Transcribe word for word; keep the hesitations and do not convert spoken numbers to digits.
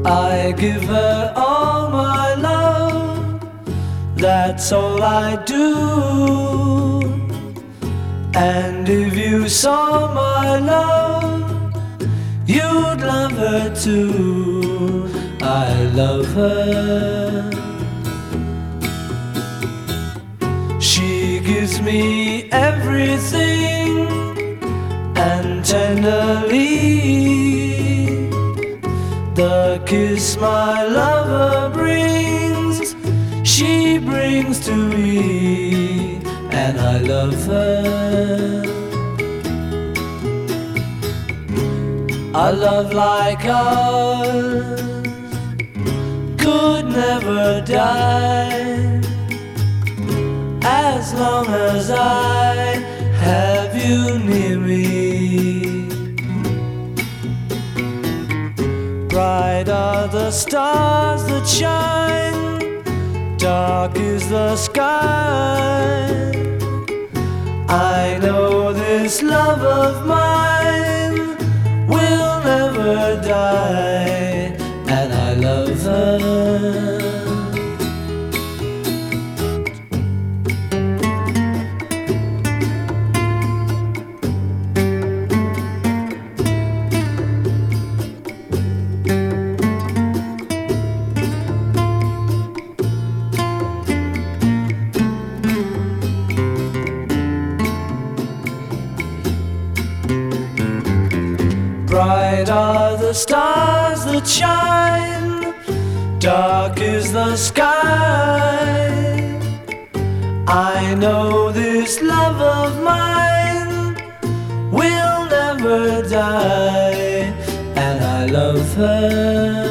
I give her all my love, that's all I do. And if you saw my love, you'd love her too. I love her. She gives me everything, and tenderly the kiss my lover brings, she brings to me, and I love her. A love like ours could never die, as long as I have you near me. Bright are the stars that shine, dark is the sky. I know this love of mine will never die, and I love her. Bright are the stars that shine, dark is the sky. I know this love of mine will never die, and I love her.